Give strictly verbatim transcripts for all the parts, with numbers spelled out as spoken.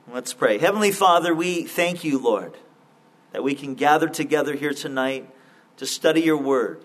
Let's pray. Heavenly Father, we thank you, Lord, that we can gather together here tonight to study your word.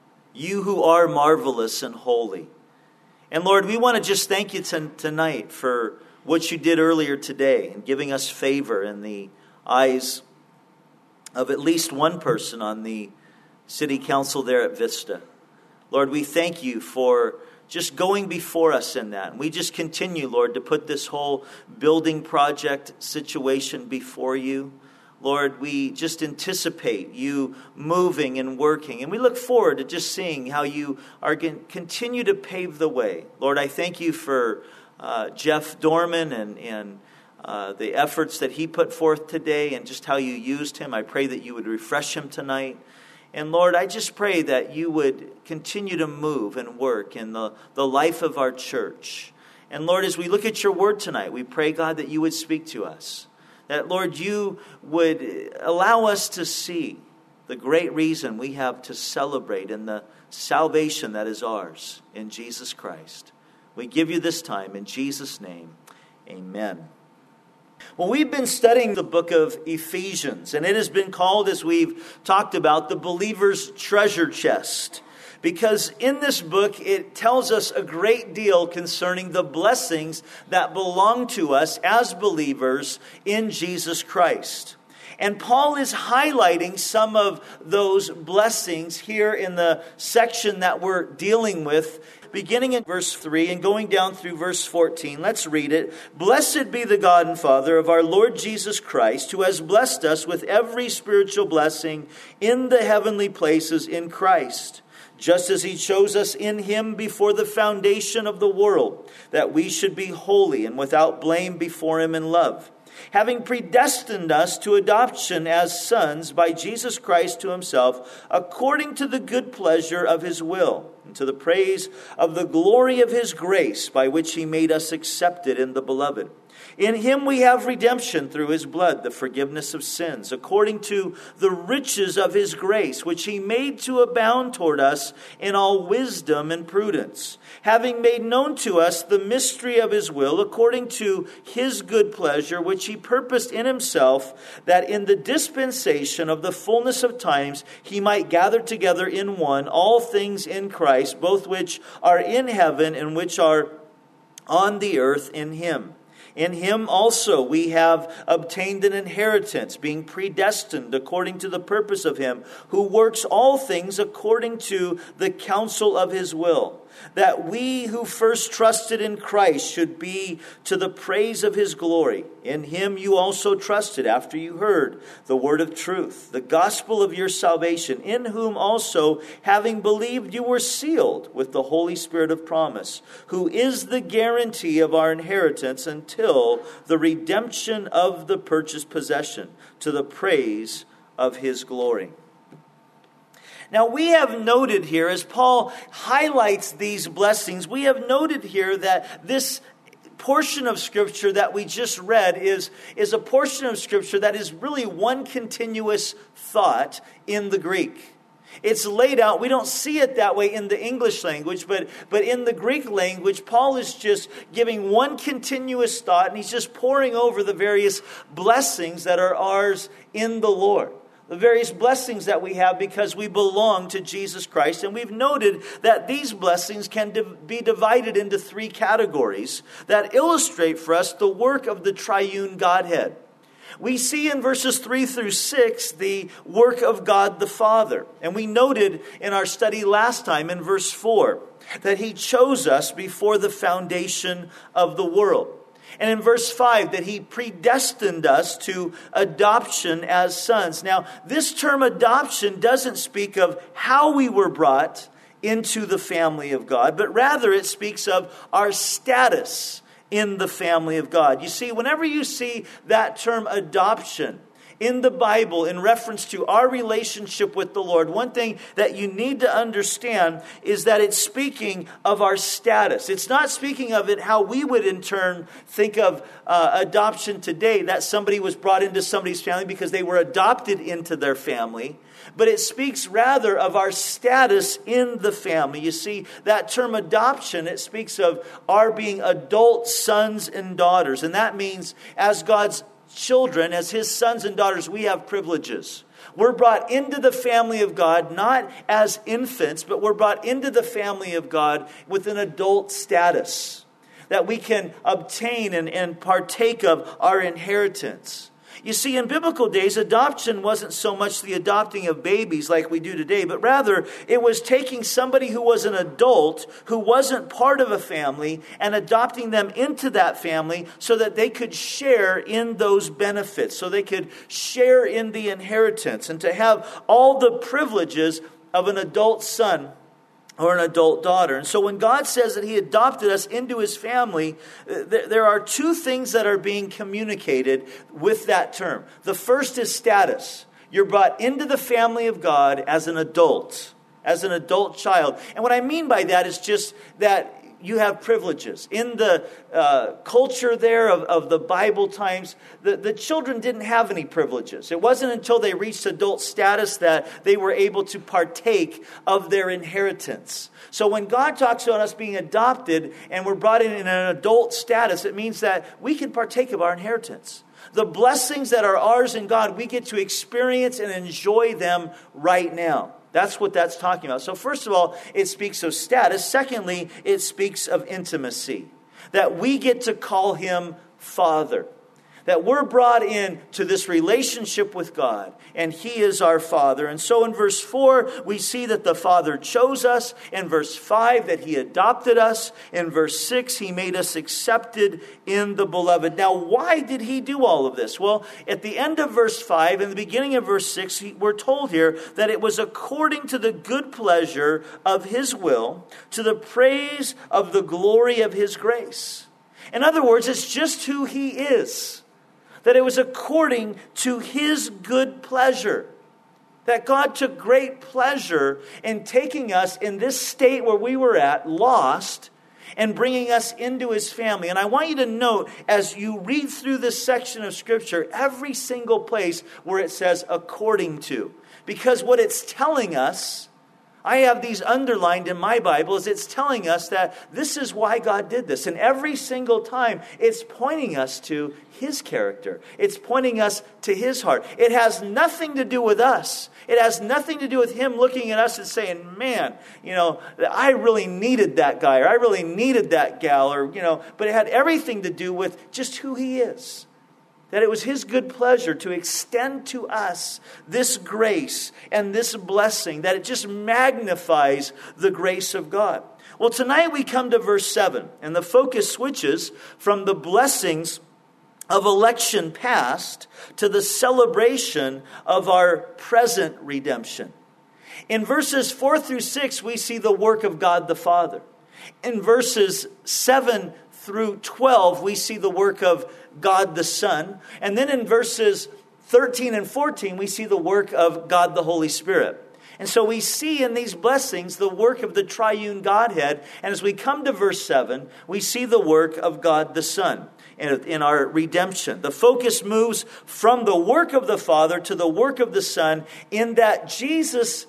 You who are marvelous and holy. And Lord, we want to just thank you t- tonight for what you did earlier today and giving us favor in the eyes of at least one person on the city council there at Vista. Lord, we thank you for just going before us in that. And we just continue, Lord, to put this whole building project situation before you. Lord, we just anticipate you moving and working. And we look forward to just seeing how you are going to continue to pave the way. Lord, I thank you for uh, Jeff Dorman and, and uh, the efforts that he put forth today and just how you used him. I pray that you would refresh him tonight. And Lord, I just pray that you would continue to move and work in the, the life of our church. And Lord, as we look at your word tonight, we pray, God, that you would speak to us. That, Lord, you would allow us to see the great reason we have to celebrate in the salvation that is ours in Jesus Christ. We give you this time in Jesus' name. Amen. Well, we've been studying the book of Ephesians, and it has been called, as we've talked about, the believer's treasure chest. Because in this book, it tells us a great deal concerning the blessings that belong to us as believers in Jesus Christ. And Paul is highlighting some of those blessings here in the section that we're dealing with, beginning in verse three and going down through verse fourteen. Let's read it. Blessed be the God and Father of our Lord Jesus Christ, who has blessed us with every spiritual blessing in the heavenly places in Christ, just as he chose us in him before the foundation of the world, that we should be holy and without blame before him in love, having predestined us to adoption as sons by Jesus Christ to himself, according to the good pleasure of his will, and to the praise of the glory of his grace, by which he made us accepted in the beloved. In him we have redemption through his blood, the forgiveness of sins, according to the riches of his grace, which he made to abound toward us in all wisdom and prudence, having made known to us the mystery of his will, according to his good pleasure, which he purposed in himself, that in the dispensation of the fullness of times he might gather together in one all things in Christ, both which are in heaven and which are on the earth in him. In him also we have obtained an inheritance, being predestined according to the purpose of him who works all things according to the counsel of his will, that we who first trusted in Christ should be to the praise of his glory. In him you also trusted after you heard the word of truth, the gospel of your salvation, in whom also, having believed, you were sealed with the Holy Spirit of promise, who is the guarantee of our inheritance until the redemption of the purchased possession, to the praise of his glory. Now, we have noted here, as Paul highlights these blessings, we have noted here that this portion of Scripture that we just read is, is a portion of Scripture that is really one continuous thought in the Greek. It's laid out. We don't see it that way in the English language, but, but in the Greek language, Paul is just giving one continuous thought, and he's just pouring over the various blessings that are ours in the Lord. The various blessings that we have because we belong to Jesus Christ. And we've noted that these blessings can be divided into three categories that illustrate for us the work of the triune Godhead. We see in verses three through six the work of God the Father. And we noted in our study last time in verse four that he chose us before the foundation of the world. And in verse five, that he predestined us to adoption as sons. Now, this term adoption doesn't speak of how we were brought into the family of God, but rather it speaks of our status in the family of God. You see, whenever you see that term adoption in the Bible in reference to our relationship with the Lord, one thing that you need to understand is that it's speaking of our status. It's not speaking of it how we would in turn think of uh, adoption today, that somebody was brought into somebody's family because they were adopted into their family. But it speaks rather of our status in the family. You see, that term adoption, it speaks of our being adult sons and daughters. And that means as God's children, as His sons and daughters, we have privileges. We're brought into the family of God, not as infants, but we're brought into the family of God with an adult status that we can obtain and, and partake of our inheritance. You see, in biblical days, adoption wasn't so much the adopting of babies like we do today, but rather it was taking somebody who was an adult, who wasn't part of a family, and adopting them into that family so that they could share in those benefits, so they could share in the inheritance, and to have all the privileges of an adult son or an adult daughter. And so when God says that He adopted us into His family, there are two things that are being communicated with that term. The first is status. You're brought into the family of God as an adult, as an adult child. And what I mean by that is just that you have privileges. In the uh, culture there of, of the Bible times, the, the children didn't have any privileges. It wasn't until they reached adult status that they were able to partake of their inheritance. So when God talks about us being adopted and we're brought in in an adult status, it means that we can partake of our inheritance. The blessings that are ours in God, we get to experience and enjoy them right now. That's what that's talking about. So first of all, it speaks of status. Secondly, it speaks of intimacy. That we get to call Him Father. That we're brought in to this relationship with God, and He is our Father. And so in verse four, we see that the Father chose us. In verse five, that He adopted us. In verse six, He made us accepted in the Beloved. Now, why did He do all of this? Well, at the end of verse five, and the beginning of verse six, we're told here that it was according to the good pleasure of His will, to the praise of the glory of His grace. In other words, it's just who He is. That it was according to His good pleasure. That God took great pleasure in taking us in this state where we were at, lost, and bringing us into His family. And I want you to note, as you read through this section of Scripture, every single place where it says according to. Because what it's telling us, I have these underlined in my Bible, is it's telling us that this is why God did this. And every single time, it's pointing us to His character. It's pointing us to His heart. It has nothing to do with us. It has nothing to do with Him looking at us and saying, man, you know, I really needed that guy, or I really needed that gal, or, you know, but it had everything to do with just who He is. That it was His good pleasure to extend to us this grace and this blessing, that it just magnifies the grace of God. Well, tonight we come to verse seven, and the focus switches from the blessings of election past to the celebration of our present redemption. In verses four through six, we see the work of God the Father. In verses seven through twelve, we see the work of God the Son. And then in verses thirteen and fourteen, we see the work of God the Holy Spirit. And so we see in these blessings the work of the triune Godhead. And as we come to verse seven, we see the work of God the Son in our redemption. The focus moves from the work of the Father to the work of the Son, in that Jesus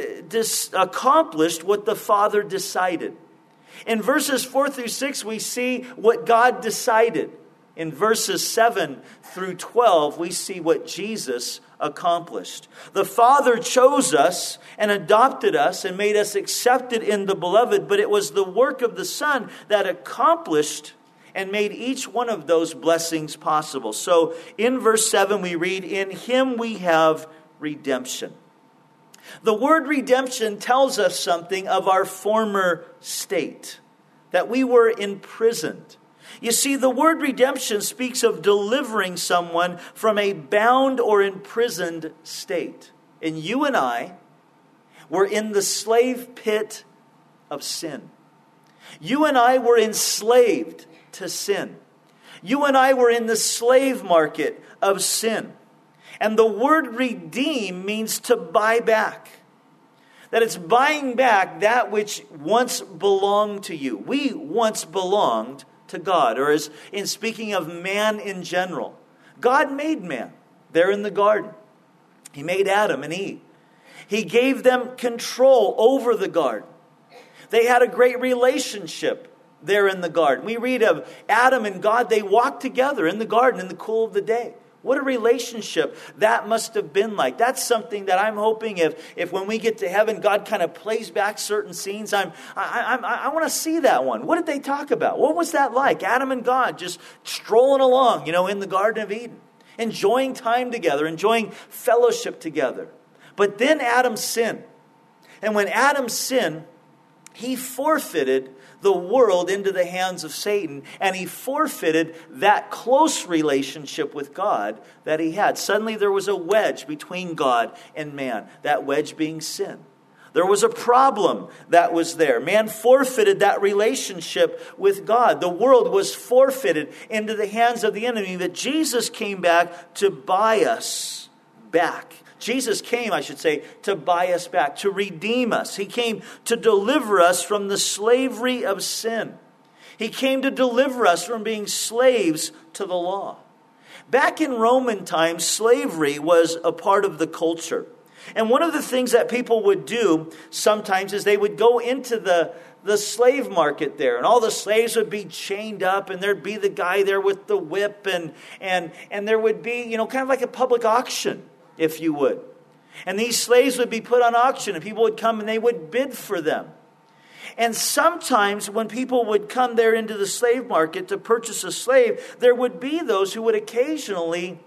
accomplished what the Father decided. In verses four through six, we see what God decided. In verses seven through twelve, we see what Jesus accomplished. The Father chose us and adopted us and made us accepted in the Beloved, but it was the work of the Son that accomplished and made each one of those blessings possible. So in verse seven, we read, "In Him we have redemption." The word redemption tells us something of our former state, that we were imprisoned. You see, the word redemption speaks of delivering someone from a bound or imprisoned state. And you and I were in the slave pit of sin. You and I were enslaved to sin. You and I were in the slave market of sin. And the word redeem means to buy back. That it's buying back that which once belonged to you. We once belonged to God. Or as in speaking of man in general, God made man there in the garden. He made Adam and Eve. He gave them control over the garden. They had a great relationship there in the garden. We read of Adam and God. They walked together in the garden in the cool of the day. What a relationship that must have been like. That's something that I'm hoping if, if when we get to heaven, God kind of plays back certain scenes. I'm, I, I, I want to see that one. What did they talk about? What was that like? Adam and God just strolling along, you know, in the Garden of Eden, enjoying time together, enjoying fellowship together. But then Adam sinned. And when Adam sinned, he forfeited the world into the hands of Satan, and he forfeited that close relationship with God that he had. Suddenly there was a wedge between God and man, that wedge being sin. There was a problem that was there. Man forfeited that relationship with God. The world was forfeited into the hands of the enemy, but Jesus came back to buy us back. Jesus came, I should say, to buy us back, to redeem us. He came to deliver us from the slavery of sin. He came to deliver us from being slaves to the law. Back in Roman times, slavery was a part of the culture. And one of the things that people would do sometimes is they would go into the, the slave market there. And all the slaves would be chained up. And there'd be the guy there with the whip. And, and, and there would be, you know, kind of like a public auction, if you would. And these slaves would be put on auction, and people would come and they would bid for them. And sometimes when people would come there into the slave market to purchase a slave, there would be those who would occasionally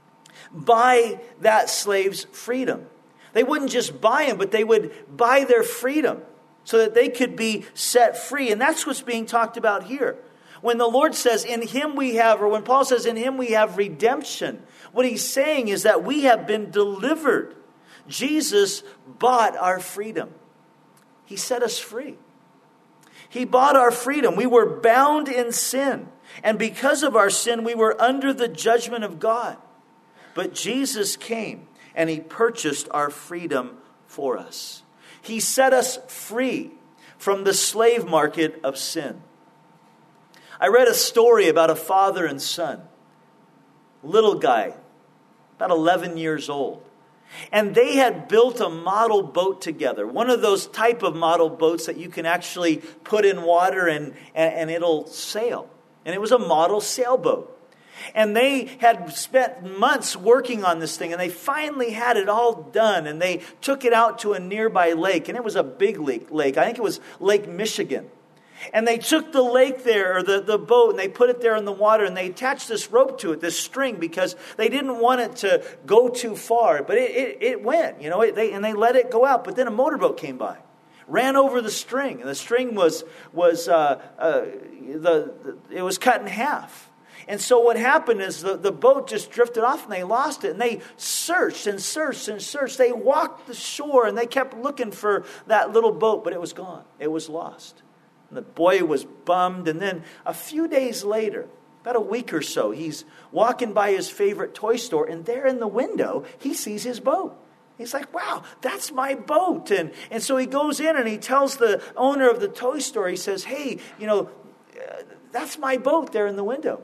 buy that slave's freedom. They wouldn't just buy him, but they would buy their freedom so that they could be set free. And that's what's being talked about here. When the Lord says, in him we have, or when Paul says, in him we have redemption, what he's saying is that we have been delivered. Jesus bought our freedom. He set us free. He bought our freedom. We were bound in sin. And because of our sin, we were under the judgment of God. But Jesus came and he purchased our freedom for us. He set us free from the slave market of sin. I read a story about a father and son. Little guy, about eleven years old. And they had built a model boat together. One of those type of model boats that you can actually put in water and, and, and it'll sail. And it was a model sailboat. And they had spent months working on this thing. And they finally had it all done. And they took it out to a nearby lake. And it was a big lake. lake. I think it was Lake Michigan. And they took the lake there, or the, the boat, and they put it there in the water, and they attached this rope to it, this string, because they didn't want it to go too far. But it, it, it went, you know, it, they, and they let it go out. But then a motorboat came by, ran over the string, and the string was, was uh, uh, the, the it was cut in half. And so what happened is the, the boat just drifted off, and they lost it. And they searched and searched and searched. They walked the shore, and they kept looking for that little boat, but it was gone. It was lost. And the boy was bummed. And then a few days later, about a week or so, he's walking by his favorite toy store. And there in the window, he sees his boat. He's like, wow, that's my boat. And, and so he goes in and he tells the owner of the toy store, he says, hey, you know, uh, that's my boat there in the window.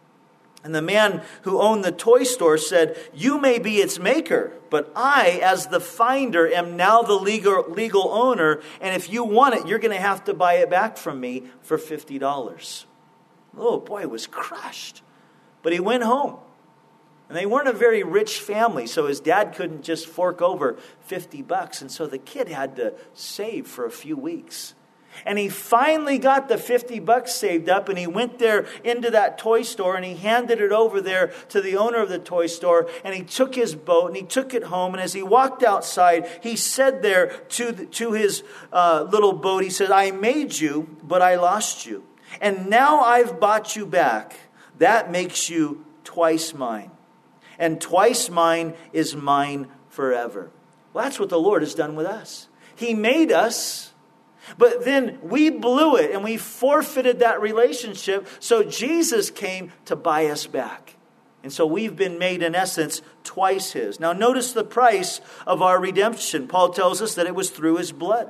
And the man who owned the toy store said, you may be its maker, but I, as the finder, am now the legal, legal owner. And if you want it, you're going to have to buy it back from me for fifty dollars. The little boy was crushed. But he went home. And they weren't a very rich family, so his dad couldn't just fork over fifty bucks. And so the kid had to save for a few weeks. And he finally got the fifty bucks saved up, and he went there into that toy store, and he handed it over there to the owner of the toy store, and he took his boat and he took it home. And as he walked outside, he said there to, the, to his uh, little boat, he said, I made you, but I lost you. And now I've bought you back. That makes you twice mine. And twice mine is mine forever. Well, that's what the Lord has done with us. He made us, but then we blew it and we forfeited that relationship. So Jesus came to buy us back. And so we've been made, in essence, twice twice his. Now notice the price of our redemption. Paul tells us that it was through his blood.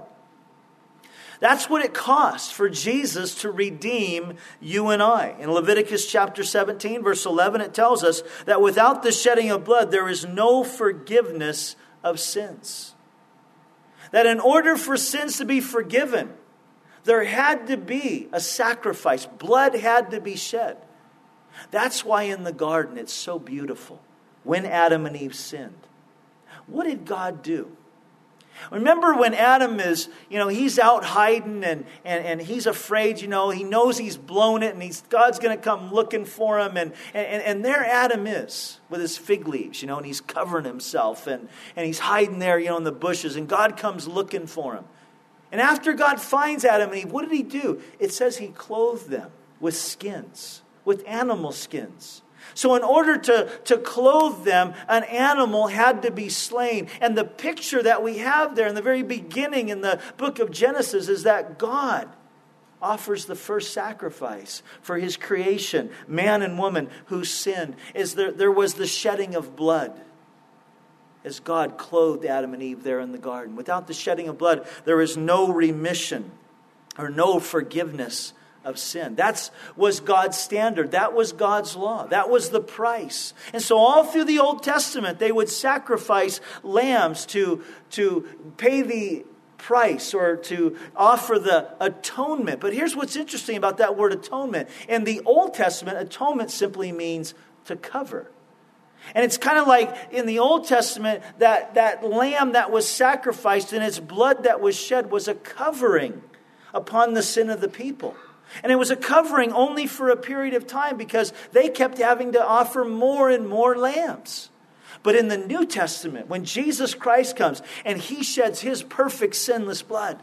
That's what it cost for Jesus to redeem you and I. In Leviticus chapter seventeen, verse eleven, it tells us that without the shedding of blood, there is no forgiveness of sins. That in order for sins to be forgiven, there had to be a sacrifice. Blood had to be shed. That's why in the garden it's so beautiful. When Adam and Eve sinned, what did God do? Remember when Adam is, you know, he's out hiding and, and, and he's afraid, you know, he knows he's blown it and he's God's going to come looking for him. And, and, and there Adam is with his fig leaves, you know, and he's covering himself and, and he's hiding there, you know, in the bushes. And God comes looking for him. And after God finds Adam and Eve, what did he do? It says he clothed them with skins, with animal skins. So in order to, to clothe them, an animal had to be slain. And the picture that we have there in the very beginning in the book of Genesis is that God offers the first sacrifice for his creation, man and woman who sinned. Is there, there was the shedding of blood as God clothed Adam and Eve there in the garden. Without the shedding of blood, there is no remission or no forgiveness of sin. That was God's standard. That was God's law. That was the price. And so all through the Old Testament, they would sacrifice lambs to, to pay the price or to offer the atonement. But here's what's interesting about that word atonement. In the Old Testament, atonement simply means to cover. And it's kind of like in the Old Testament, that, that lamb that was sacrificed and its blood that was shed was a covering upon the sin of the people. And it was a covering only for a period of time because they kept having to offer more and more lambs. But in the New Testament, when Jesus Christ comes and he sheds his perfect sinless blood,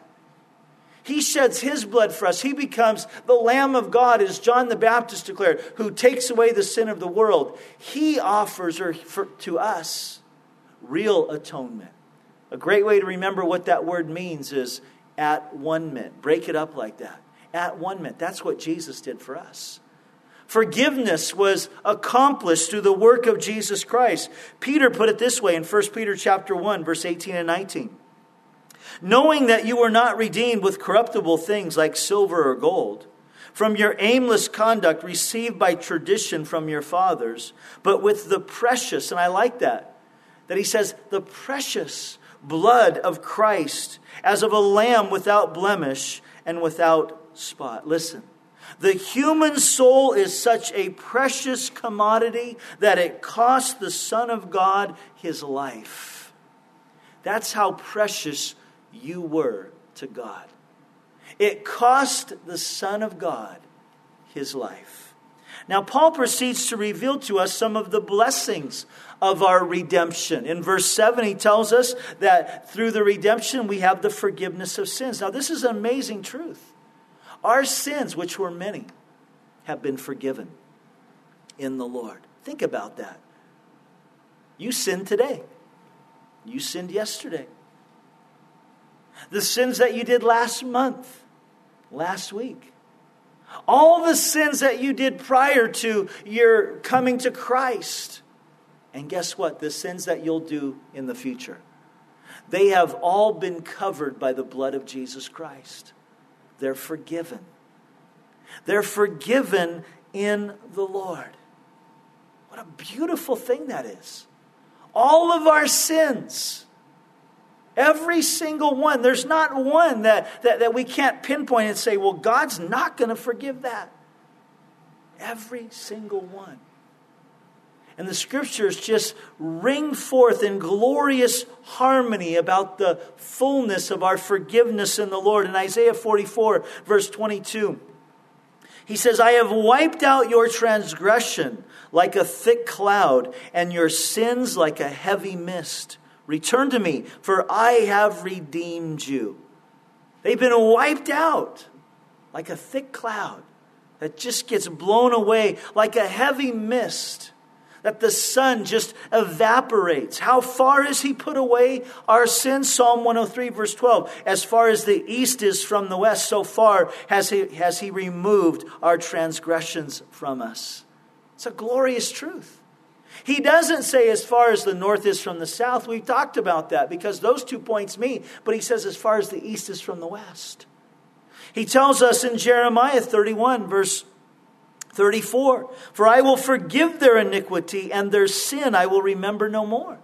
he sheds his blood for us. He becomes the Lamb of God, as John the Baptist declared, who takes away the sin of the world. He offers or for, to us real atonement. A great way to remember what that word means is at one mint. Break it up like that. At one mint. That's what Jesus did for us. Forgiveness was accomplished through the work of Jesus Christ. Peter put it this way in First Peter chapter one, verse eighteen and nineteen. Knowing that you were not redeemed with corruptible things like silver or gold, from your aimless conduct received by tradition from your fathers, but with the precious, and I like that, that he says, the precious blood of Christ, as of a lamb without blemish and without spot. Listen, the human soul is such a precious commodity that it cost the Son of God his life. That's how precious you were to God. It cost the Son of God his life. Now, Paul proceeds to reveal to us some of the blessings of our redemption. In verse seven, he tells us that through the redemption, we have the forgiveness of sins. Now, this is an amazing truth. Our sins, which were many, have been forgiven in the Lord. Think about that. You sinned today. You sinned yesterday. The sins that you did last month, last week. All the sins that you did prior to your coming to Christ. And guess what? The sins that you'll do in the future. They have all been covered by the blood of Jesus Christ. They're forgiven. They're forgiven in the Lord. What a beautiful thing that is. All of our sins, every single one, there's not one that, that, that we can't pinpoint and say, well, God's not going to forgive that. Every single one. And the scriptures just ring forth in glorious harmony about the fullness of our forgiveness in the Lord. In Isaiah forty-four, verse twenty-two, he says, I have wiped out your transgression like a thick cloud, and your sins like a heavy mist. Return to me, for I have redeemed you. They've been wiped out like a thick cloud that just gets blown away, like a heavy mist that the sun just evaporates. How far has he put away our sins? Psalm one oh three, verse twelve. As far as the east is from the west, so far has he, has he removed our transgressions from us. It's a glorious truth. He doesn't say as far as the north is from the south. We've talked about that because those two points meet. But he says as far as the east is from the west. He tells us in Jeremiah thirty-one, verse thirty-four, for I will forgive their iniquity and their sin I will remember no more.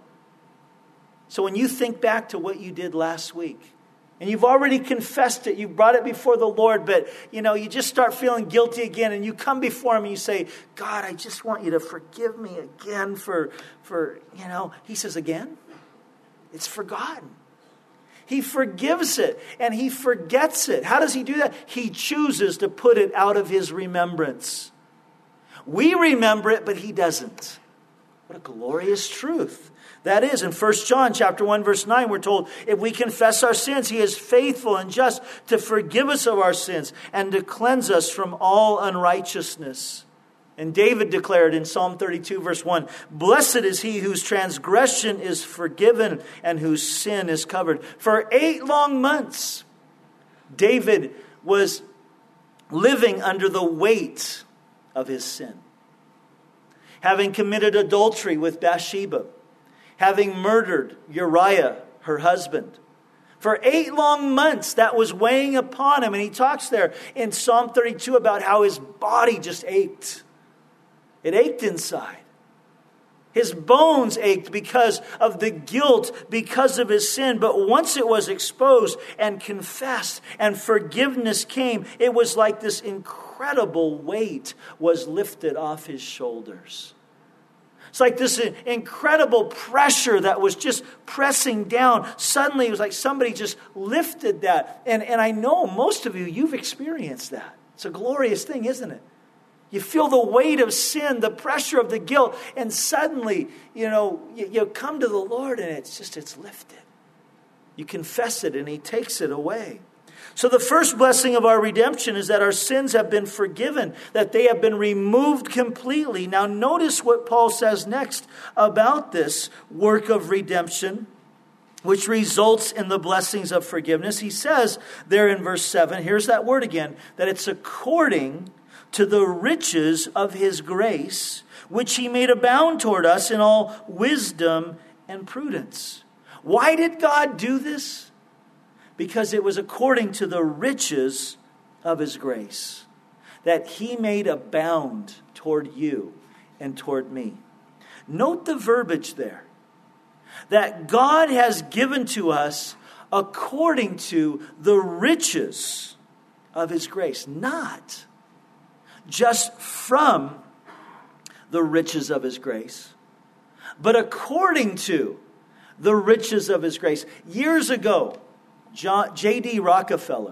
So when you think back to what you did last week, and you've already confessed it, you brought it before the Lord, but you know, you just start feeling guilty again, and you come before him and you say, God, I just want you to forgive me again for, for you know, he says again, it's forgotten. He forgives it and he forgets it. How does he do that? He chooses to put it out of his remembrance. We remember it, but he doesn't. What a glorious truth. That is, in First John chapter one, verse nine, we're told, if we confess our sins, he is faithful and just to forgive us of our sins and to cleanse us from all unrighteousness. And David declared in Psalm thirty-two, verse one, blessed is he whose transgression is forgiven and whose sin is covered. For eight long months, David was living under the weight of his sin. Having committed adultery with Bathsheba, having murdered Uriah, her husband. For eight long months, that was weighing upon him. And he talks there in Psalm thirty-two about how his body just ached. It ached inside. His bones ached because of the guilt, because of his sin. But once it was exposed and confessed and forgiveness came, it was like this incredible weight was lifted off his shoulders. It's like this incredible pressure that was just pressing down. Suddenly it was like somebody just lifted that. And, and I know most of you, you've experienced that. It's a glorious thing, isn't it? You feel the weight of sin, the pressure of the guilt, and suddenly, you know, you, you come to the Lord and it's just, it's lifted. You confess it and he takes it away. So the first blessing of our redemption is that our sins have been forgiven, that they have been removed completely. Now notice what Paul says next about this work of redemption, which results in the blessings of forgiveness. He says there in verse seven, here's that word again, that it's according to the riches of his grace, which he made abound toward us in all wisdom and prudence. Why did God do this? Because it was according to the riches of his grace that he made abound toward you and toward me. Note the verbiage there. That God has given to us according to the riches of his grace. Not just from the riches of his grace, but according to the riches of his grace. Years ago, J D Rockefeller,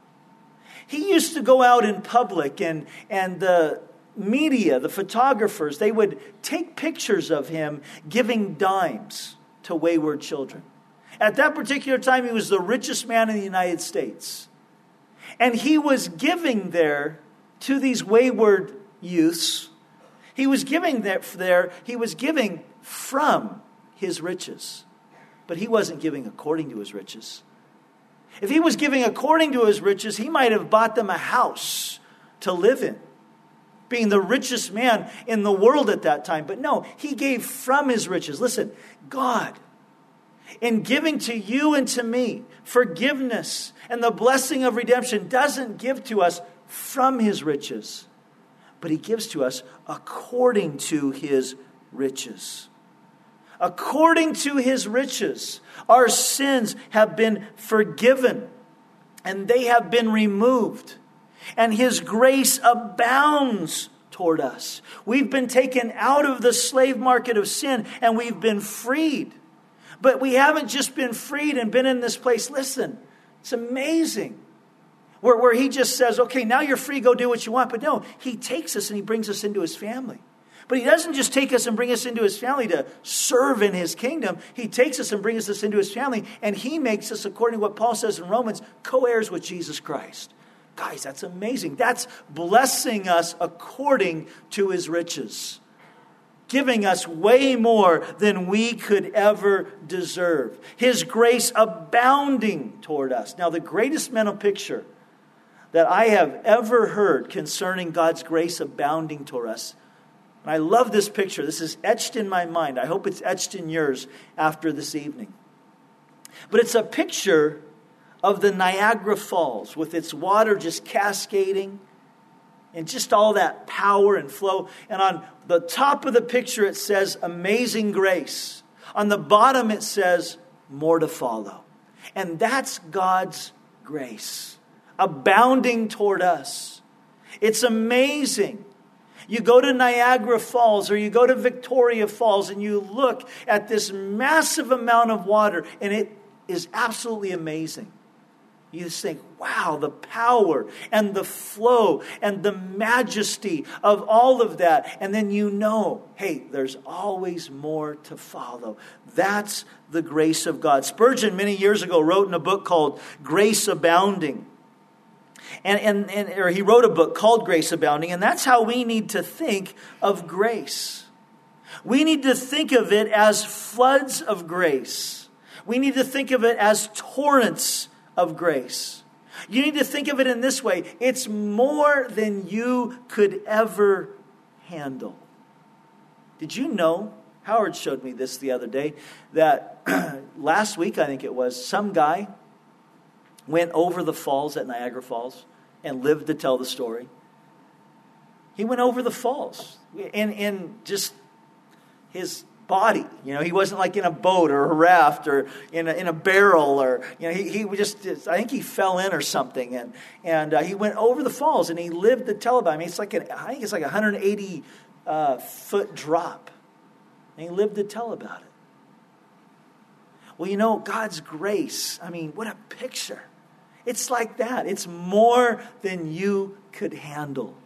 he used to go out in public and, and the media, the photographers, they would take pictures of him giving dimes to wayward children. At that particular time, he was the richest man in the United States. And he was giving there to these wayward youths. He was giving there, he was giving from his riches. But he wasn't giving according to his riches. If he was giving according to his riches, he might have bought them a house to live in, being the richest man in the world at that time. But no, he gave from his riches. Listen, God, in giving to you and to me forgiveness and the blessing of redemption, doesn't give to us from his riches, but he gives to us according to his riches. According to his riches, our sins have been forgiven and they have been removed. And his grace abounds toward us. We've been taken out of the slave market of sin and we've been freed. But we haven't just been freed and been in this place. Listen, it's amazing. Where, where he just says, okay, now you're free, go do what you want. But no, he takes us and he brings us into his family. But he doesn't just take us and bring us into his family to serve in his kingdom. He takes us and brings us into his family, and he makes us, according to what Paul says in Romans, co-heirs with Jesus Christ. Guys, that's amazing. That's blessing us according to his riches, giving us way more than we could ever deserve. His grace abounding toward us. Now, the greatest mental picture that I have ever heard concerning God's grace abounding toward us And I love this picture. This is etched in my mind. I hope it's etched in yours after this evening. But it's a picture of the Niagara Falls with its water just cascading and just all that power and flow. And on the top of the picture it says, Amazing Grace. On the bottom it says, More to follow. And that's God's grace, abounding toward us. It's amazing. You go to Niagara Falls or you go to Victoria Falls and you look at this massive amount of water and it is absolutely amazing. You just think, wow, the power and the flow and the majesty of all of that. And then you know, hey, there's always more to follow. That's the grace of God. Spurgeon many years ago wrote in a book called Grace Abounding. And, and, and or he wrote a book called Grace Abounding, and that's how we need to think of grace. We need to think of it as floods of grace. We need to think of it as torrents of grace. You need to think of it in this way. It's more than you could ever handle. Did you know, Howard showed me this the other day, that last week I think it was, some guy went over the falls at Niagara Falls and lived to tell the story. He went over the falls in, in just his body. You know, he wasn't like in a boat or a raft or in a, in a barrel or, you know, he, he just, I think he fell in or something. And, and uh, he went over the falls and he lived to tell about it. I mean, it's like, an, I think it's like a one hundred eighty uh, foot drop. And he lived to tell about it. Well, you know, God's grace, I mean, what a picture. It's like that. It's more than you could handle.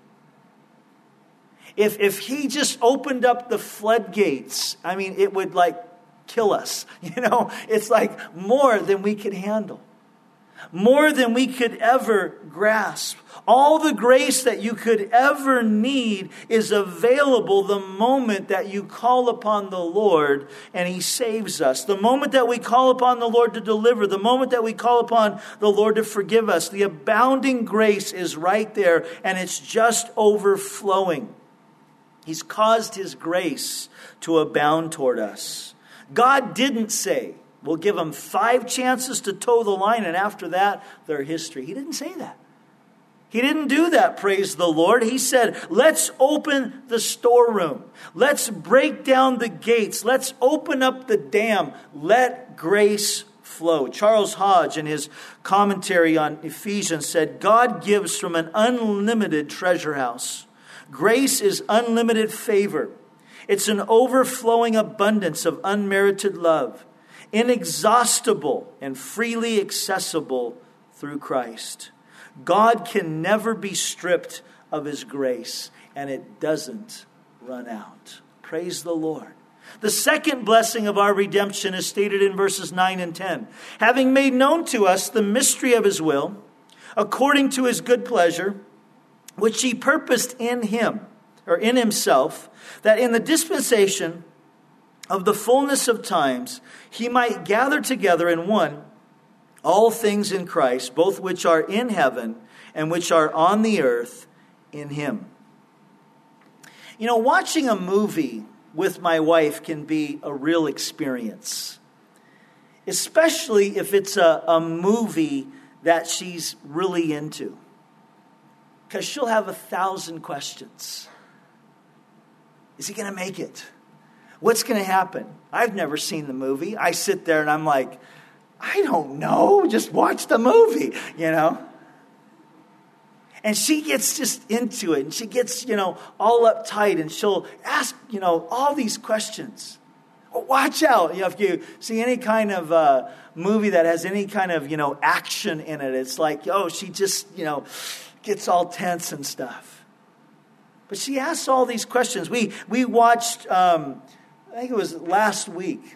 If if he just opened up the floodgates, I mean, it would like kill us. You know, it's like more than we could handle. More than we could ever grasp. All the grace that you could ever need is available the moment that you call upon the Lord and He saves us. The moment that we call upon the Lord to deliver. The moment that we call upon the Lord to forgive us. The abounding grace is right there and it's just overflowing. He's caused His grace to abound toward us. God didn't say, we'll give them five chances to toe the line, and after that, they're history. He didn't say that. He didn't do that, praise the Lord. He said, let's open the storeroom. Let's break down the gates. Let's open up the dam. Let grace flow. Charles Hodge, in his commentary on Ephesians, said, God gives from an unlimited treasure house. Grace is unlimited favor. It's an overflowing abundance of unmerited love. Inexhaustible and freely accessible through Christ. God can never be stripped of His grace, and it doesn't run out. Praise the Lord. The second blessing of our redemption is stated in verses nine and ten. Having made known to us the mystery of His will, according to His good pleasure, which He purposed in Him, or in Himself, that in the dispensation of the fullness of times, He might gather together in one all things in Christ, both which are in heaven and which are on the earth in Him. You know, watching a movie with my wife can be a real experience. Especially if it's a, a movie that she's really into. Because she'll have a thousand questions. Is he going to make it? What's going to happen? I've never seen the movie. I sit there and I'm like, I don't know. Just watch the movie, you know. And she gets just into it. And she gets, you know, all uptight. And she'll ask, you know, all these questions. Oh, watch out. You know, if you see any kind of uh, movie that has any kind of, you know, action in it, it's like, oh, she just, you know, gets all tense and stuff. But she asks all these questions. We, we watched... Um, I think it was last week,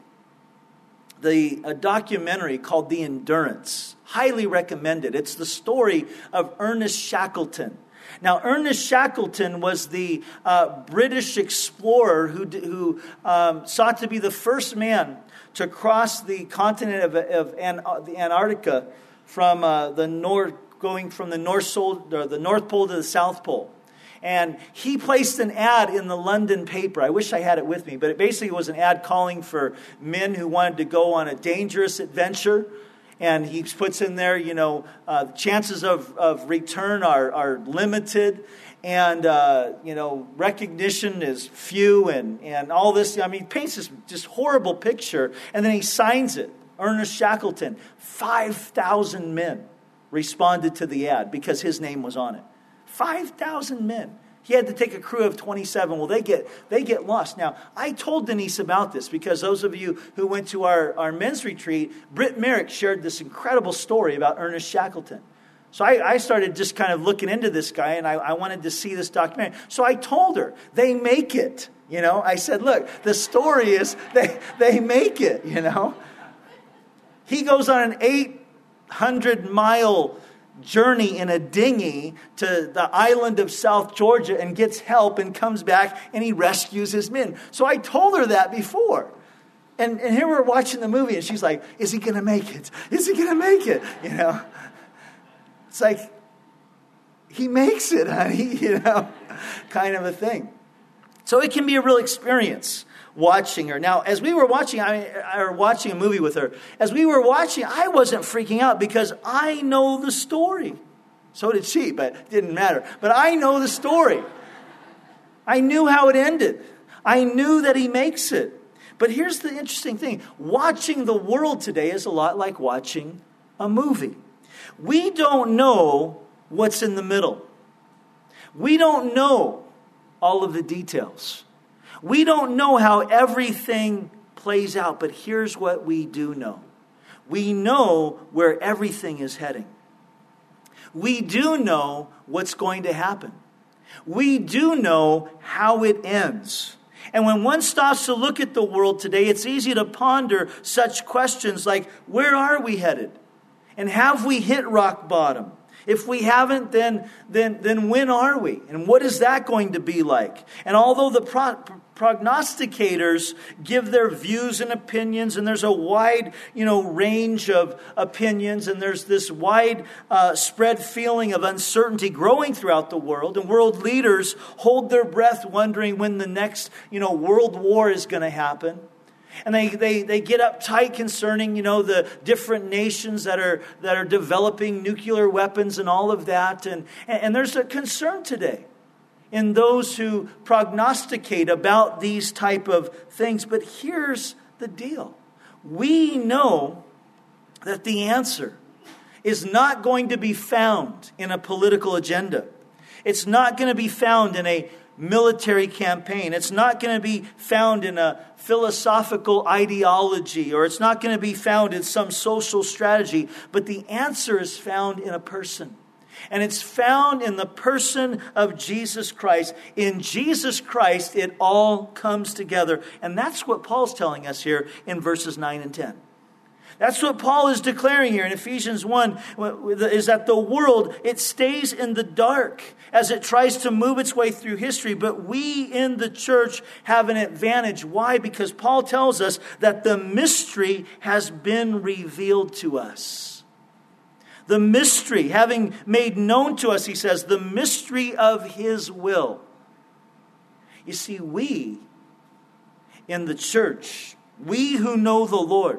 the a documentary called The Endurance. Highly recommended. It's the story of Ernest Shackleton. Now, Ernest Shackleton was the uh, British explorer who, who um, sought to be the first man to cross the continent of, of An, uh, the Antarctica from uh, the north, going from the North, Sol, or the North Pole to the South Pole. And he placed an ad in the London paper. I wish I had it with me, but it basically was an ad calling for men who wanted to go on a dangerous adventure. And he puts in there, you know, uh, chances of, of return are, are limited. And, uh, you know, recognition is few and, and all this. I mean, he paints this just horrible picture. And then he signs it. Ernest Shackleton. five thousand men responded to the ad because his name was on it. five thousand men. He had to take a crew of twenty-seven. Well, they get they get lost. Now, I told Denise about this because those of you who went to our, our men's retreat, Britt Merrick shared this incredible story about Ernest Shackleton. So I, I started just kind of looking into this guy, and I, I wanted to see this documentary. So I told her, they make it. You know, I said, look, the story is they, they make it, you know. He goes on an eight hundred mile journey in a dinghy to the island of South Georgia and gets help and comes back and he rescues his men. So I told her that before. And, and here we're watching the movie and she's like, is he going to make it? Is he going to make it? You know, it's like, he makes it, honey, you know, kind of a thing. So it can be a real experience watching her. Now, as we were watching, I or watching a movie with her, as we were watching, I wasn't freaking out because I know the story. So did she, but it didn't matter. But I know the story. I knew how it ended. I knew that he makes it. But here's the interesting thing. Watching the world today is a lot like watching a movie. We don't know what's in the middle. We don't know all of the details. We don't know how everything plays out, but here's what we do know. We know where everything is heading. We do know what's going to happen. We do know how it ends. And when one stops to look at the world today, it's easy to ponder such questions like, where are we headed? And have we hit rock bottom? If we haven't, then, then, then when are we? And what is that going to be like? And although the pro- prognosticators give their views and opinions, and there's a wide, you know, range of opinions, and there's this wide uh, spread feeling of uncertainty growing throughout the world, and world leaders hold their breath wondering when the next, you know, world war is going to happen. And they, they, they get uptight concerning, you know, the different nations that are that are developing nuclear weapons and all of that. And, and there's a concern today in those who prognosticate about these type of things. But here's the deal. We know that the answer is not going to be found in a political agenda. It's not going to be found in a military campaign. It's not going to be found in a philosophical ideology, or it's not going to be found in some social strategy, but the answer is found in a person. And it's found in the person of Jesus Christ. In Jesus Christ, it all comes together. And that's what Paul's telling us here in verses nine and ten. That's what Paul is declaring here in Ephesians one, is that the world, it stays in the dark as it tries to move its way through history. But we in the church have an advantage. Why? Because Paul tells us that the mystery has been revealed to us. The mystery, having made known to us, he says, the mystery of his will. You see, we in the church, we who know the Lord,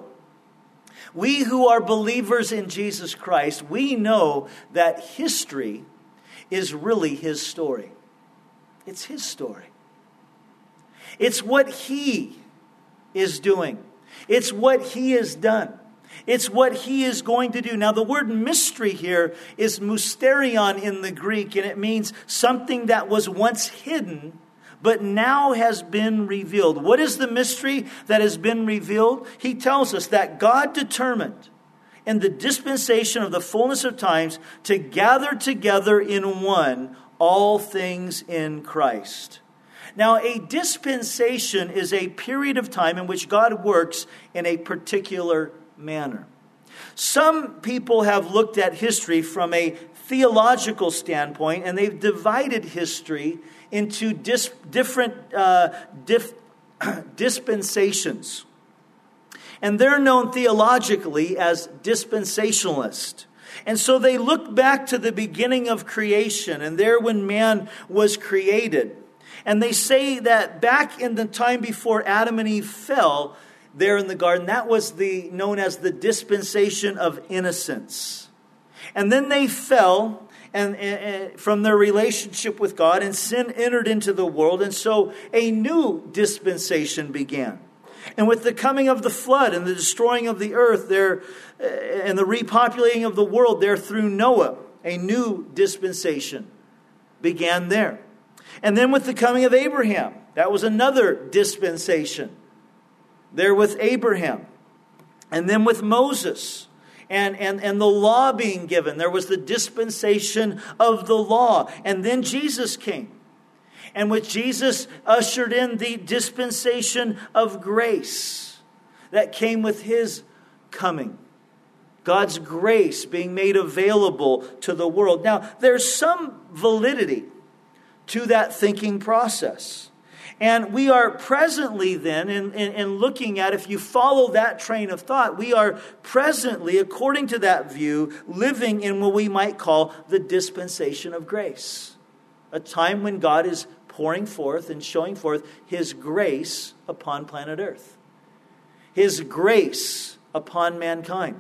we who are believers in Jesus Christ, we know that history is really his story. It's his story. It's what he is doing. It's what he has done. It's what he is going to do. Now, the word mystery here is mysterion in the Greek, and it means something that was once hidden, but now has been revealed. What is the mystery that has been revealed? He tells us that God determined in the dispensation of the fullness of times to gather together in one all things in Christ. Now, a dispensation is a period of time in which God works in a particular manner. Some people have looked at history from a theological standpoint, and they've divided history into dis- different uh, dif- dispensations. And they're known theologically as dispensationalists. And so they look back to the beginning of creation, and there when man was created. And they say that back in the time before Adam and Eve fell there in the garden, that was the known as the dispensation of innocence. And then they fell and, and from their relationship with God, and sin entered into the world, and so a new dispensation began. And with the coming of the flood and the destroying of the earth there, and the repopulating of the world there through Noah, a new dispensation began there. And then with the coming of Abraham, that was another dispensation there with Abraham. And then with Moses and, and, and the law being given, there was the dispensation of the law. And then Jesus came. And with Jesus ushered in the dispensation of grace that came with his coming. God's grace being made available to the world. Now, there's some validity to that thinking process. And we are presently then, in, in, in looking at, if you follow that train of thought, we are presently, according to that view, living in what we might call the dispensation of grace. A time when God is pouring forth and showing forth his grace upon planet Earth. His grace upon mankind.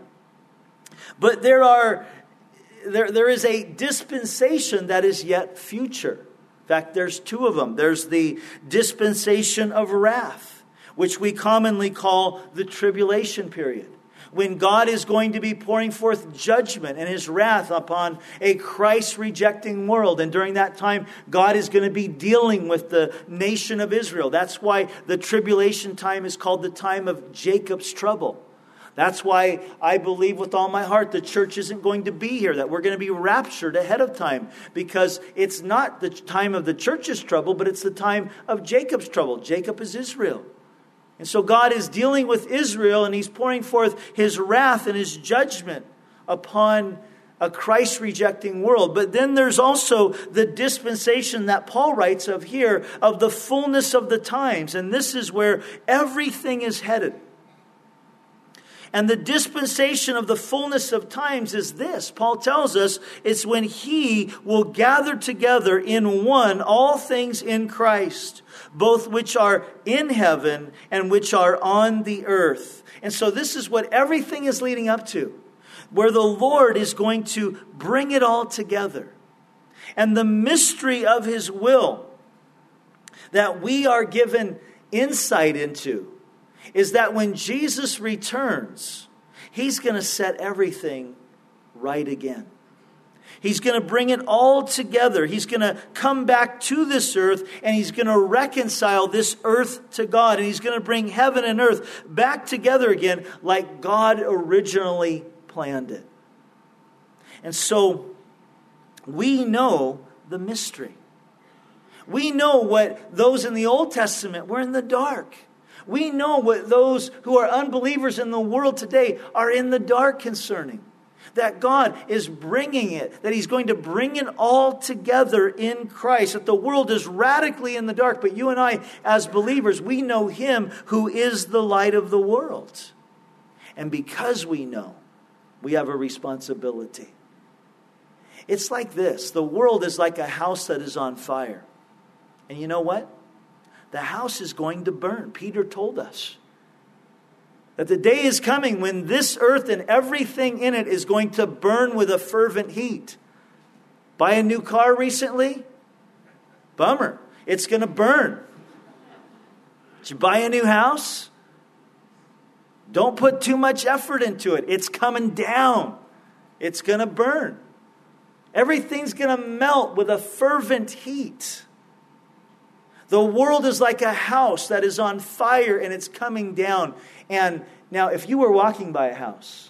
But there are there, there is a dispensation that is yet future. In fact, there's two of them. There's the dispensation of wrath, which we commonly call the tribulation period, when God is going to be pouring forth judgment and his wrath upon a Christ-rejecting world. And during that time, God is going to be dealing with the nation of Israel. That's why the tribulation time is called the time of Jacob's trouble. That's why I believe with all my heart the church isn't going to be here, that we're going to be raptured ahead of time, because it's not the time of the church's trouble, but it's the time of Jacob's trouble. Jacob is Israel. And so God is dealing with Israel, and he's pouring forth his wrath and his judgment upon a Christ-rejecting world. But then there's also the dispensation that Paul writes of here, of the fullness of the times. And this is where everything is headed. And the dispensation of the fullness of times is this. Paul tells us it's when he will gather together in one all things in Christ, both which are in heaven and which are on the earth. And so this is what everything is leading up to, where the Lord is going to bring it all together. And the mystery of his will that we are given insight into is that when Jesus returns, he's going to set everything right again. He's going to bring it all together. He's going to come back to this earth, and he's going to reconcile this earth to God. And he's going to bring heaven and earth back together again like God originally planned it. And so we know the mystery. We know what those in the Old Testament were in the dark. We know what those who are unbelievers in the world today are in the dark concerning. That God is bringing it, that he's going to bring it all together in Christ. That the world is radically in the dark, but you and I, as believers, we know him who is the light of the world. And because we know, we have a responsibility. It's like this. The world is like a house that is on fire. And you know what? The house is going to burn. Peter told us that the day is coming when this earth and everything in it is going to burn with a fervent heat. Buy a new car recently? Bummer. It's going to burn. Did you buy a new house? Don't put too much effort into it. It's coming down. It's going to burn. Everything's going to melt with a fervent heat. The world is like a house that is on fire and it's coming down. And now if you were walking by a house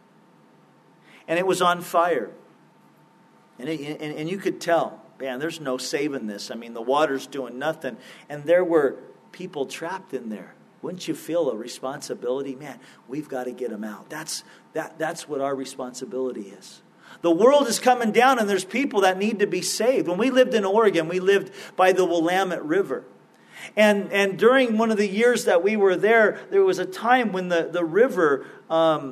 and it was on fire and, it, and, and you could tell, man, there's no saving this. I mean, the water's doing nothing. And there were people trapped in there. Wouldn't you feel a responsibility? Man, we've got to get them out. That's, that, that's what our responsibility is. The world is coming down and there's people that need to be saved. When we lived in Oregon, we lived by the Willamette River. And and during one of the years that we were there, there was a time when the, the river um,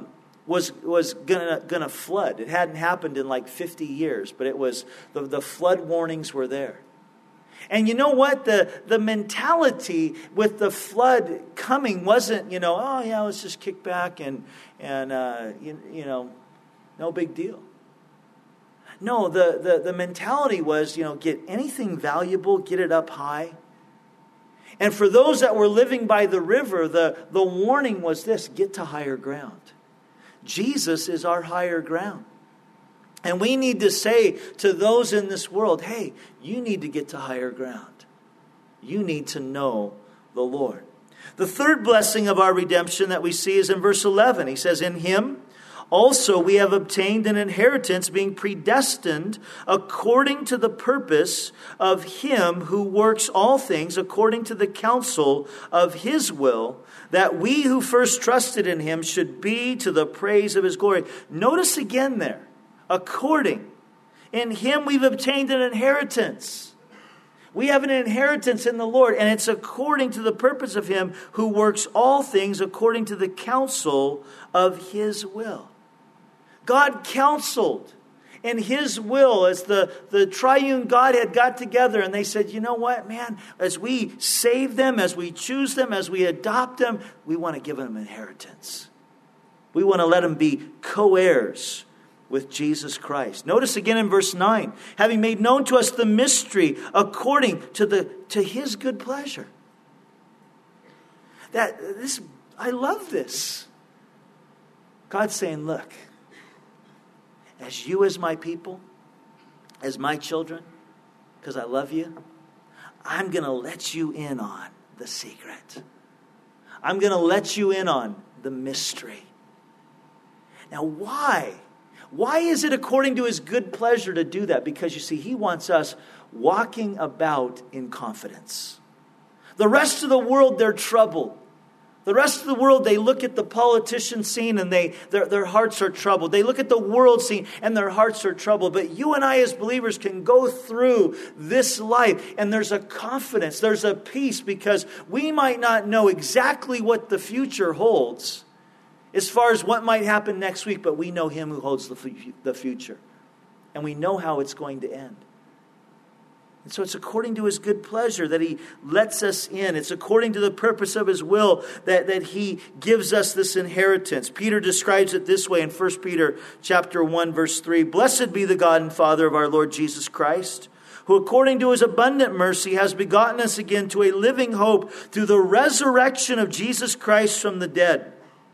was was gonna gonna flood. It hadn't happened in like fifty years, but it was the, the flood warnings were there. And you know what? The the mentality with the flood coming wasn't, you know, oh yeah, let's just kick back and and uh, you, you know, no big deal. No, the, the the mentality was, you know, get anything valuable, get it up high. And for those that were living by the river, the, the warning was this: get to higher ground. Jesus is our higher ground. And we need to say to those in this world, hey, you need to get to higher ground. You need to know the Lord. The third blessing of our redemption that we see is in verse eleven. He says, in him also we have obtained an inheritance, being predestined according to the purpose of him who works all things according to the counsel of his will, that we who first trusted in him should be to the praise of his glory. Notice again there, according. In him we've obtained an inheritance. We have an inheritance in the Lord, and it's according to the purpose of him who works all things according to the counsel of his will. God counseled in his will as the, the triune Godhead got together, and they said, you know what, man, as we save them, as we choose them, as we adopt them, we want to give them inheritance. We want to let them be co-heirs with Jesus Christ. Notice again in verse nine, having made known to us the mystery according to the to his good pleasure. That this, I love this. God's saying, look, as you as my people, as my children, because I love you, I'm going to let you in on the secret. I'm going to let you in on the mystery. Now, why? Why is it according to his good pleasure to do that? Because you see, he wants us walking about in confidence. The rest of the world, they're troubled. The rest of the world, they look at the politician scene and they their, their hearts are troubled. They look at the world scene and their hearts are troubled. But you and I as believers can go through this life and there's a confidence, there's a peace, because we might not know exactly what the future holds as far as what might happen next week, but we know him who holds the, the future. And we know how it's going to end. And so it's according to his good pleasure that he lets us in. It's according to the purpose of his will that, that he gives us this inheritance. Peter describes it this way in First Peter chapter one, verse three. Blessed be the God and Father of our Lord Jesus Christ, who according to his abundant mercy has begotten us again to a living hope through the resurrection of Jesus Christ from the dead,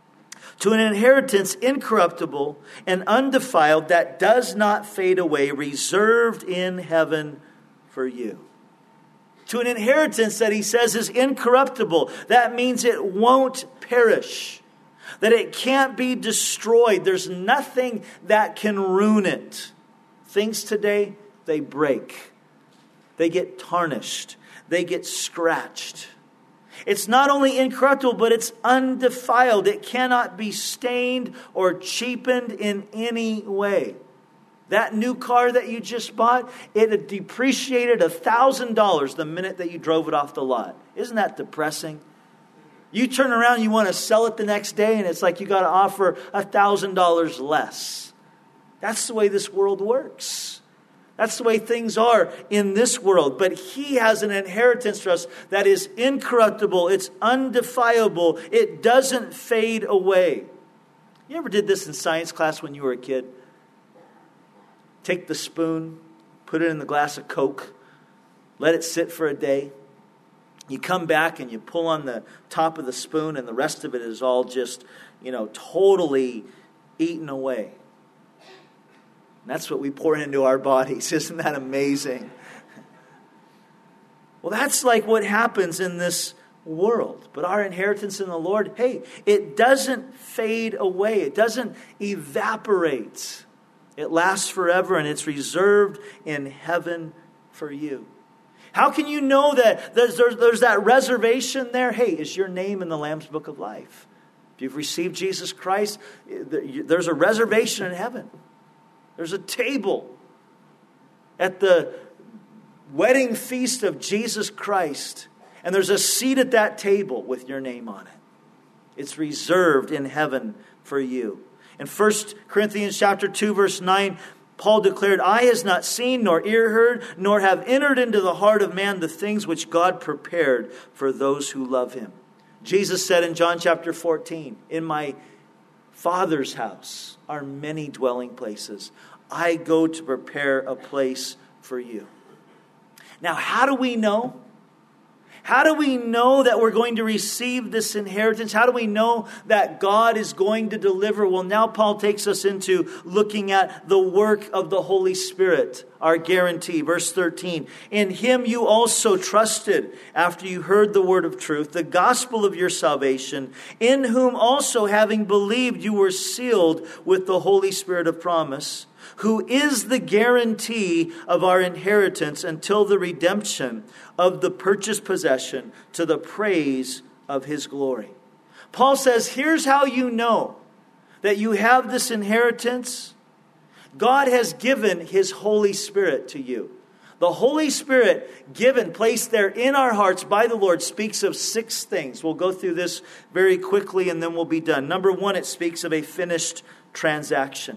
to an inheritance incorruptible and undefiled that does not fade away, reserved in heaven for you. To an inheritance that he says is incorruptible. That means it won't perish. That it can't be destroyed. There's nothing that can ruin it. Things today, they break. They get tarnished. They get scratched. It's not only incorruptible, but it's undefiled. It cannot be stained or cheapened in any way. That new car that you just bought, it had depreciated one thousand dollars the minute that you drove it off the lot. Isn't that depressing? You turn around, you want to sell it the next day, and it's like you got to offer one thousand dollars less. That's the way this world works. That's the way things are in this world. But he has an inheritance for us that is incorruptible. It's undefilable. It doesn't fade away. You ever did this in science class when you were a kid? Take the spoon, put it in the glass of Coke, let it sit for a day. You come back and you pull on the top of the spoon and the rest of it is all just, you know, totally eaten away. And that's what we pour into our bodies. Isn't that amazing? Well, that's like what happens in this world. But our inheritance in the Lord, hey, it doesn't fade away. It doesn't evaporate. It lasts forever, and it's reserved in heaven for you. How can you know that there's, there's, there's that reservation there? Hey, is your name in the Lamb's Book of Life? If you've received Jesus Christ, there's a reservation in heaven. There's a table at the wedding feast of Jesus Christ, and there's a seat at that table with your name on it. It's reserved in heaven for you. In First Corinthians chapter two, verse nine, Paul declared, "Eye has not seen, nor ear heard, nor have entered into the heart of man the things which God prepared for those who love him." Jesus said in John chapter fourteen, "In my Father's house are many dwelling places. I go to prepare a place for you." Now, how do we know? How do we know that we're going to receive this inheritance? How do we know that God is going to deliver? Well, now Paul takes us into looking at the work of the Holy Spirit, our guarantee. Verse thirteen, "In him you also trusted after you heard the word of truth, the gospel of your salvation, in whom also having believed you were sealed with the Holy Spirit of promise, who is the guarantee of our inheritance until the redemption of the purchased possession to the praise of his glory." Paul says, here's how you know that you have this inheritance. God has given his Holy Spirit to you. The Holy Spirit given, placed there in our hearts by the Lord, speaks of six things. We'll go through this very quickly and then we'll be done. Number one, it speaks of a finished transaction.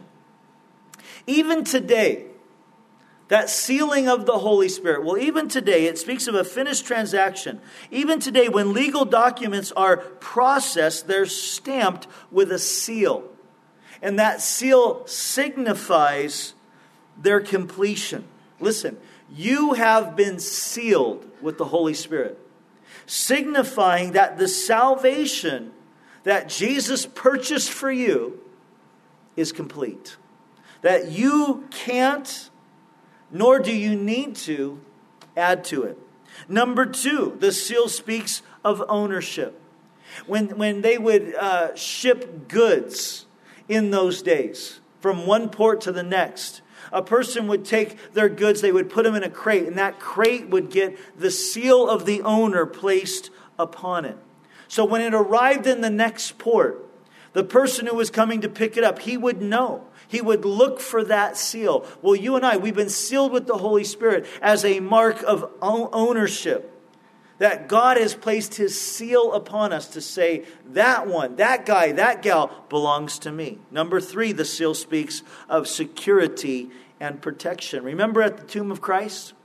Even today, that sealing of the Holy Spirit, well, even today, it speaks of a finished transaction. Even today, when legal documents are processed, they're stamped with a seal. And that seal signifies their completion. Listen, you have been sealed with the Holy Spirit, signifying that the salvation that Jesus purchased for you is complete. That you can't, nor do you need to, add to it. Number two, the seal speaks of ownership. When, when they would uh, ship goods in those days, from one port to the next, a person would take their goods, they would put them in a crate, and that crate would get the seal of the owner placed upon it. So when it arrived in the next port, the person who was coming to pick it up, he would know. He would look for that seal. Well, you and I, we've been sealed with the Holy Spirit as a mark of ownership. That God has placed his seal upon us to say, that one, that guy, that gal belongs to me. Number three, the seal speaks of security and protection. Remember at the tomb of Christ?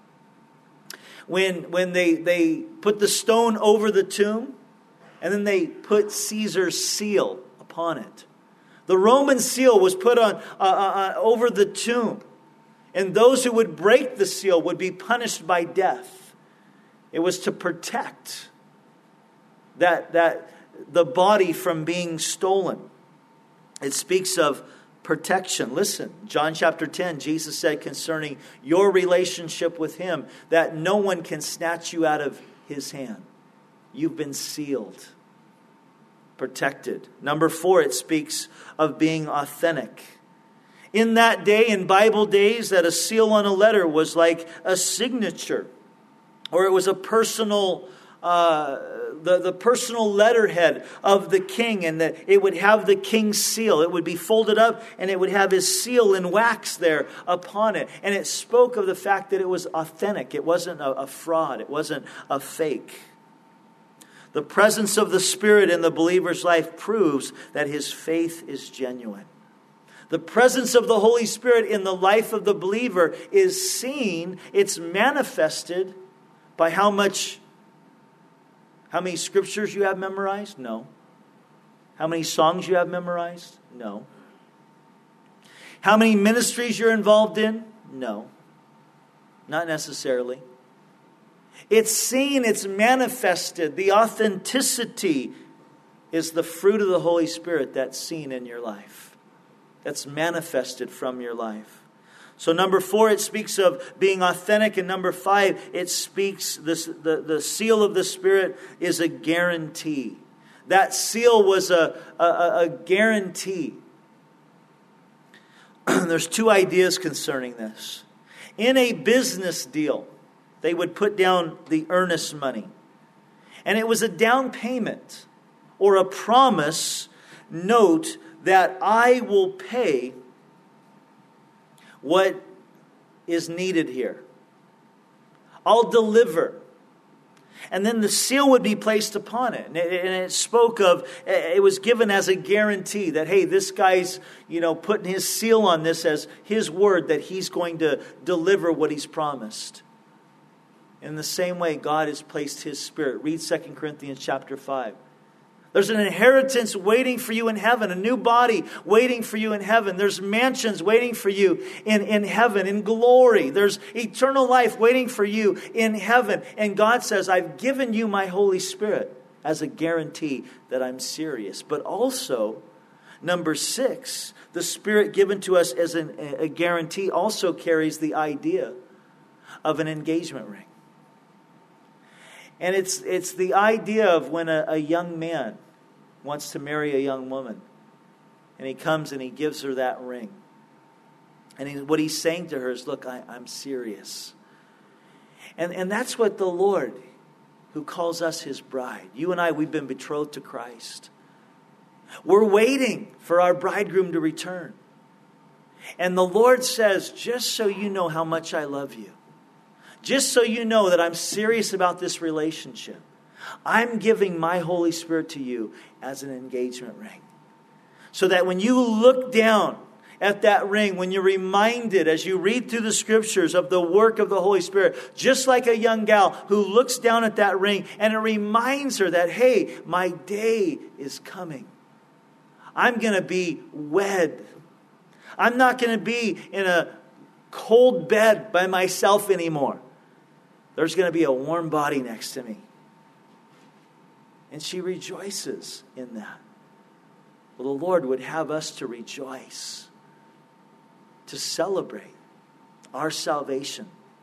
When, when they, they put the stone over the tomb, and then they put Caesar's seal upon it. The Roman seal was put on uh, uh, over the tomb. And those who would break the seal would be punished by death. It was to protect that, that the body from being stolen. It speaks of protection. Listen, John chapter ten, Jesus said concerning your relationship with him, that no one can snatch you out of his hand. You've been sealed. Protected. Number four, it speaks of being authentic. In that day, in Bible days, that a seal on a letter was like a signature, or it was a personal, uh, the, the personal letterhead of the king, and that it would have the king's seal. It would be folded up, and it would have his seal in wax there upon it. And it spoke of the fact that it was authentic. It wasn't a, a fraud. It wasn't a fake. The presence of the Spirit in the believer's life proves that his faith is genuine. The presence of the Holy Spirit in the life of the believer is seen, it's manifested by how much, how many scriptures you have memorized? No. How many songs you have memorized? No. How many ministries you're involved in? No. Not necessarily. It's seen, it's manifested. The authenticity is the fruit of the Holy Spirit that's seen in your life. That's manifested from your life. So number four, it speaks of being authentic. And number five, it speaks, this, the, the seal of the Spirit is a guarantee. That seal was a, a, a guarantee. There's two ideas concerning this. In a business deal, they would put down the earnest money. And it was a down payment or a promise note that I will pay what is needed here. I'll deliver. And then the seal would be placed upon it. And it, and it spoke of, it was given as a guarantee that, hey, this guy's, you know, putting his seal on this as his word that he's going to deliver what he's promised. In the same way, God has placed his Spirit. Read Second Corinthians chapter five. There's an inheritance waiting for you in heaven, a new body waiting for you in heaven. There's mansions waiting for you in, in heaven, in glory. There's eternal life waiting for you in heaven. And God says, I've given you my Holy Spirit as a guarantee that I'm serious. But also, number six, the Spirit given to us as an, a guarantee also carries the idea of an engagement ring. And it's it's the idea of when a, a young man wants to marry a young woman. And he comes and he gives her that ring. And he, what he's saying to her is, look, I, I'm serious. And, and that's what the Lord, who calls us his bride. You and I, we've been betrothed to Christ. We're waiting for our bridegroom to return. And the Lord says, just so you know how much I love you, just so you know that I'm serious about this relationship, I'm giving my Holy Spirit to you as an engagement ring. So that when you look down at that ring, when you're reminded as you read through the scriptures of the work of the Holy Spirit, just like a young gal who looks down at that ring and it reminds her that, hey, my day is coming. I'm going to be wed. I'm not going to be in a cold bed by myself anymore. There's going to be a warm body next to me. And she rejoices in that. Well, the Lord would have us to rejoice, to celebrate our salvation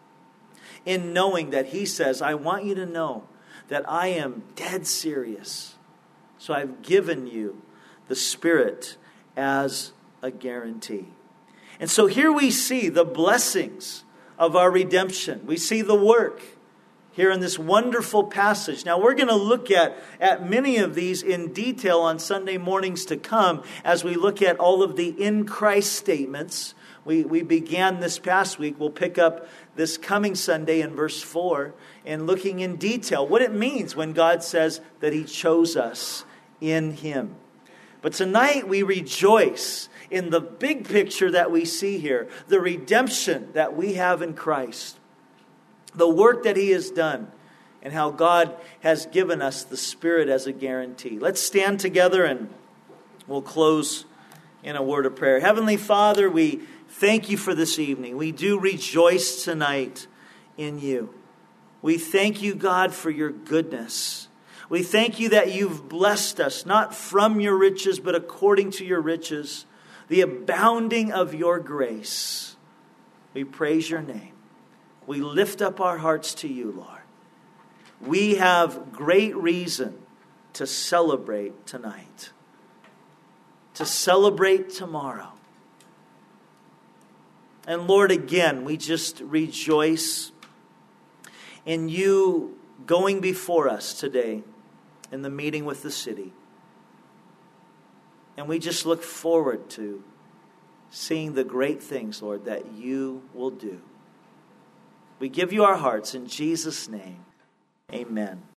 in knowing that he says, I want you to know that I am dead serious. So I've given you the Spirit as a guarantee. And so here we see the blessings of our redemption. We see the work here in this wonderful passage. Now we're going to look at, at many of these in detail on Sunday mornings to come as we look at all of the in Christ statements. We, we began this past week. We'll pick up this coming Sunday in verse four and looking in detail what it means when God says that he chose us in him. But tonight we rejoice in the big picture that we see here, the redemption that we have in Christ, the work that he has done, and how God has given us the Spirit as a guarantee. Let's stand together and we'll close in a word of prayer. Heavenly Father, we thank you for this evening. We do rejoice tonight in you. We thank you, God, for your goodness. We thank you that you've blessed us, not from your riches, but according to your riches, the abounding of your grace. We praise your name. We lift up our hearts to you, Lord. We have great reason to celebrate tonight, to celebrate tomorrow. And Lord, again, we just rejoice in you going before us today in the meeting with the city. And we just look forward to seeing the great things, Lord, that you will do. We give you our hearts in Jesus' name. Amen.